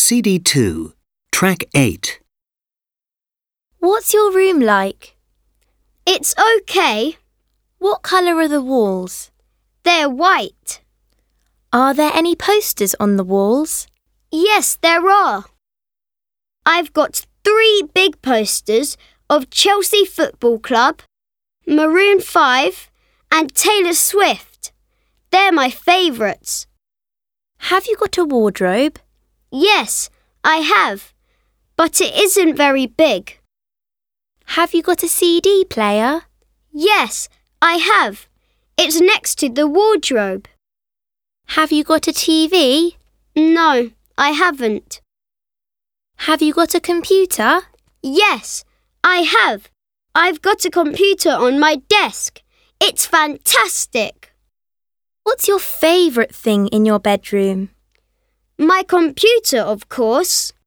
CD2, Track 8. What's your room like? It's okay. What colour are the walls? They're white. Are there any posters on the walls? Yes, there are. I've got 3 big posters of Chelsea Football Club, Maroon 5 and Taylor Swift. They're my favourites. Have you got a wardrobe? Yes, I have, but it isn't very big. Have you got a CD player? Yes, I have. It's next to the wardrobe. Have you got a TV? No, I haven't. Have you got a computer? Yes, I have. I've got a computer on my desk. It's fantastic. What's your favourite thing in your bedroom? My computer, of course.